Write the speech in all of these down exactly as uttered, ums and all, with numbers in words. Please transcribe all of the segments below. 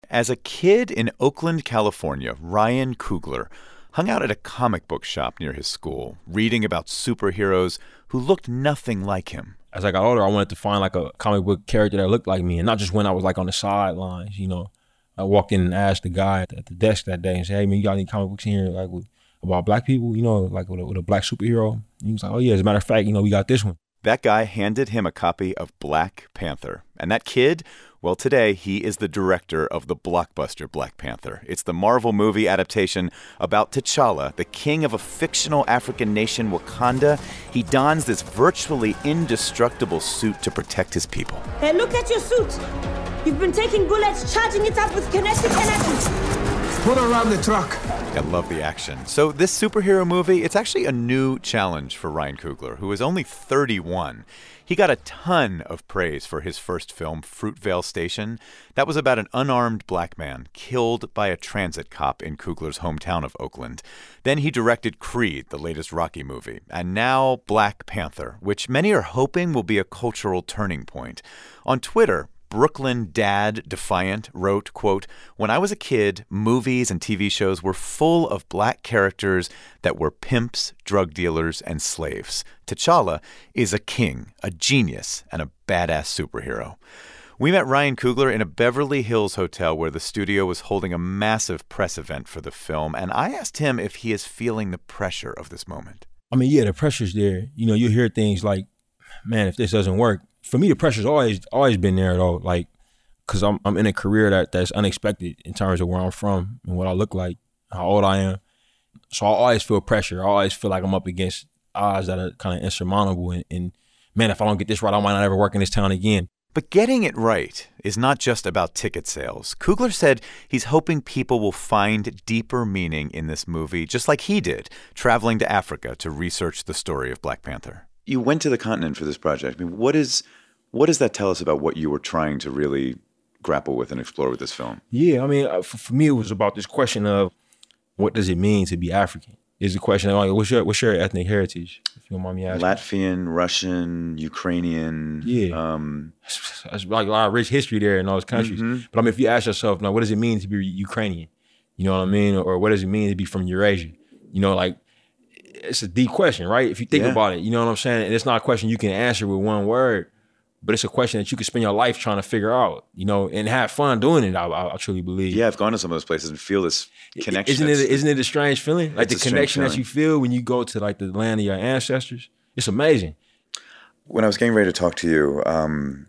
As a kid in Oakland, California, Ryan Coogler hung out at a comic book shop near his school, reading about superheroes who looked nothing like him. As I got older, I wanted to find like a comic book character that looked like me, and not just when I was like on the sidelines, you know. I walked in and asked the guy at the desk that day and said, "Hey man, you got any comic books in here like with, about black people, you know, like with a, with a black superhero?" And he was like, "Oh yeah, as a matter of fact, you know, we got this one." That guy handed him a copy of Black Panther. And that kid, well, today he is the director of the blockbuster Black Panther. It's the Marvel movie adaptation about T'Challa, the king of a fictional African nation, Wakanda. He dons this virtually indestructible suit to protect his people. Hey, look at your suit. You've been taking bullets, charging it up with kinetic energy. Put her around the truck. I love the action. So this superhero movie, it's actually a new challenge for Ryan Coogler, who is only thirty-one. He got a ton of praise for his first film, Fruitvale Station. That was about an unarmed black man killed by a transit cop in Coogler's hometown of Oakland. Then he directed Creed, the latest Rocky movie, and now Black Panther, which many are hoping will be a cultural turning point. On Twitter, Brooklyn Dad Defiant wrote, quote, "When I was a kid, movies and T V shows were full of black characters that were pimps, drug dealers, and slaves. T'Challa is a king, a genius, and a badass superhero." We met Ryan Coogler in a Beverly Hills hotel where the studio was holding a massive press event for the film, and I asked him if he is feeling the pressure of this moment. I mean, yeah, the pressure's there. You know, you hear things like, man, if this doesn't work. For me, the pressure's always always been there though, like, cause I'm I'm in a career that that's unexpected in terms of where I'm from and what I look like, how old I am. So I always feel pressure. I always feel like I'm up against odds that are kind of insurmountable. And, and man, if I don't get this right, I might not ever work in this town again. But getting it right is not just about ticket sales. Coogler said he's hoping people will find deeper meaning in this movie, just like he did, traveling to Africa to research the story of Black Panther. You went to the continent for this project. I mean, what is what does that tell us about what you were trying to really grapple with and explore with this film? Yeah, I mean, for, for me, it was about this question of what does it mean to be African? Is the question of like, what's your what's your ethnic heritage? If you don't mind me asking. Latvian, Russian, Ukrainian. Yeah, um, there's like a lot of rich history there in those countries. Mm-hmm. But I mean, if you ask yourself, now, what does it mean to be Ukrainian? You know what I mean? Or what does it mean to be from Eurasia? You know, like. It's a deep question, right? If you think yeah. about it, you know what I'm saying? And it's not a question you can answer with one word, but it's a question that you can spend your life trying to figure out, you know, and have fun doing it, I, I, I truly believe. Yeah, I've gone to some of those places and feel this connection. Isn't it, isn't it a strange feeling? Like the connection that you feel when you go to like the land of your ancestors? It's amazing. When I was getting ready to talk to you, um,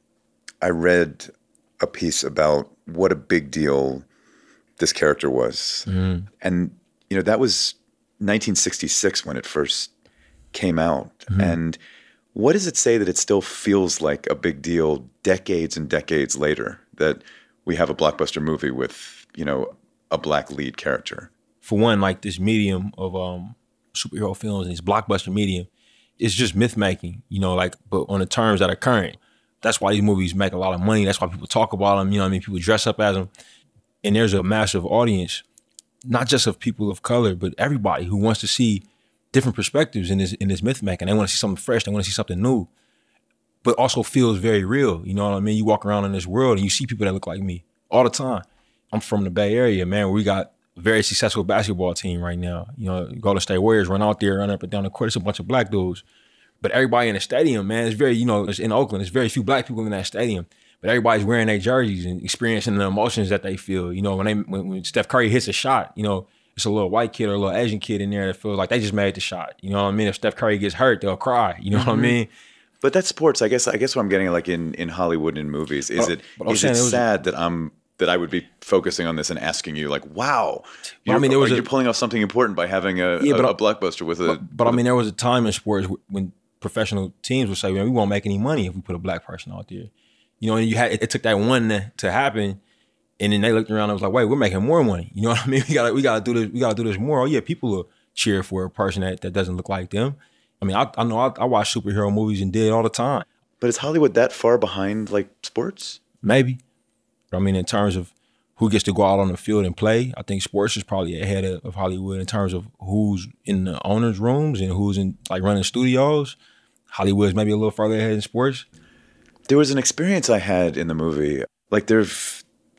I read a piece about what a big deal this character was. Mm. And, you know, that was nineteen sixty-six when it first came out. Mm-hmm. And what does it say that it still feels like a big deal decades and decades later that we have a blockbuster movie with, you know, a black lead character? For one, like this medium of um, superhero films and this blockbuster medium, it's just myth making, you know, like, but on the terms that are current. That's why these movies make a lot of money. That's why people talk about them. You know what I mean? People dress up as them. And there's a massive audience, not just of people of color, but everybody who wants to see different perspectives in this in this myth making. They want to see something fresh. They want to see something new, but also feels very real. You know what I mean? You walk around in this world and you see people that look like me all the time. I'm from the Bay Area, man. We got a very successful basketball team right now. You know, Golden State Warriors run out there, run up and down the court. It's a bunch of black dudes. But everybody in the stadium, man, it's very, you know, it's in Oakland. There's very few black people in that stadium. But everybody's wearing their jerseys and experiencing the emotions that they feel. You know, when they when, when Steph Curry hits a shot, you know, it's a little white kid or a little Asian kid in there that feels like they just made the shot. You know what I mean? If Steph Curry gets hurt, they'll cry. You know mm-hmm. what I mean? But that's sports. I guess I guess what I'm getting like in, in Hollywood and movies is it is it, it sad that I'm that I would be focusing on this and asking you like, wow, you're, I mean, there was you're a, pulling off something important by having a, yeah, a, a blockbuster with a. But, but with I mean, there was a time in sports when professional teams would say, "Man, we won't make any money if we put a black person out there." You know, and you had it, it took that one to, to happen, and then they looked around and was like, "Wait, we're making more money." You know what I mean? We got we got to do this. We got to do this more. Oh yeah, people will cheer for a person that, that doesn't look like them. I mean, I, I know I, I watch superhero movies and did it all the time. But is Hollywood that far behind like sports? Maybe. But I mean, in terms of who gets to go out on the field and play, I think sports is probably ahead of, of Hollywood in terms of who's in the owners' rooms and who's in like running studios. Hollywood's maybe a little further ahead in sports. There was an experience I had in the movie. Like there's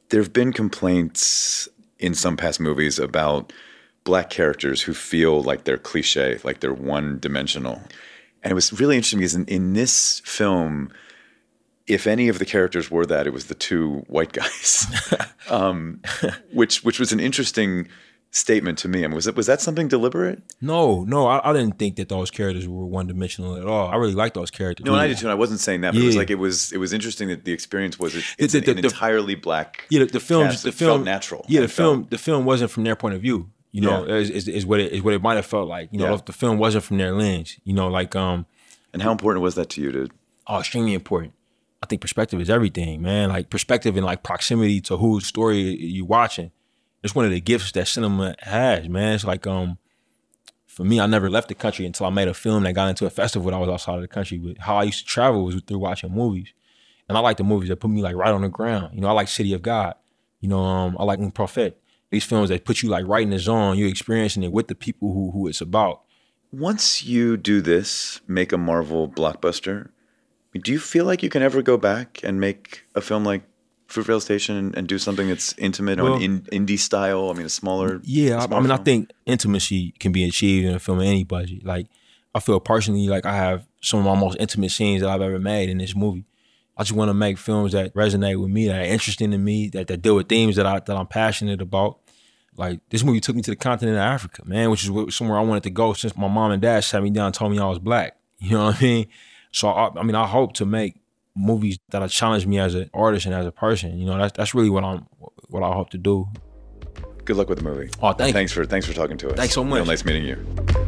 There have been complaints in some past movies about black characters who feel like they're cliche, like they're one-dimensional. And it was really interesting because in, in this film, if any of the characters were that, it was the two white guys, um, which which was an interesting statement to me. I mean, was it was that something deliberate? No, no, I, I didn't think that those characters were one dimensional at all. I really liked those characters. No, and I did too. And I wasn't saying that, but Yeah. it was like it was it was interesting that the experience was it, it's The- the- an, an the- entirely black. Yeah, the, the film, cast. the It film, felt natural. Yeah, the It film, felt- the film wasn't from their point of view. You know, Yeah. is, is, is what it is what it might have felt like. You know, Yeah. if the film wasn't from their lens. You know, like um, And how important was that to you to? oh, extremely important. I think perspective is everything, man. Like perspective and like proximity to whose story you're watching. It's one of the gifts that cinema has, man. It's like um, for me, I never left the country until I made a film that got into a festival that was outside of the country. But how I used to travel was through watching movies, and I like the movies that put me like right on the ground. You know, I like City of God. You know, um, I like Un Prophet. These films that put you like right in the zone. You're experiencing it with the people who who it's about. Once you do this, make a Marvel blockbuster, do you feel like you can ever go back and make a film like Fruitvale Station and, and do something that's intimate or Well- an in, indie style? I mean, a smaller. Yeah, a I, I smaller mean, I film? think intimacy can be achieved in a film of any budget. Like, I feel personally like I have some of my most intimate scenes that I've ever made in this movie. I just want to make films that resonate with me, that are interesting to me, that, that deal with themes that I that I'm passionate about. Like, this movie took me to the continent of Africa, man, which is wh- somewhere I wanted to go since my mom and dad sat me down and told me I was black. You know what I mean? So I, I mean, I hope to make movies that'll challenge me as an artist and as a person. You know, that's that's really what I'm what I hope to do. Good luck with the movie. Oh, thank you. Thanks for thanks for talking to us. Thanks so much. Real nice meeting you.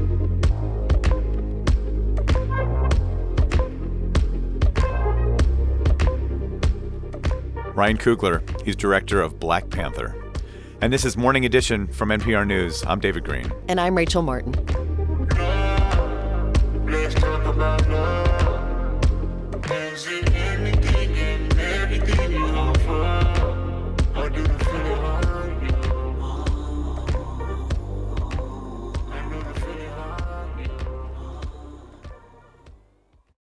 Ryan Coogler, he's director of Black Panther. And this is Morning Edition from N P R News. I'm David Green. And I'm Rachel Martin. Let's talk about love.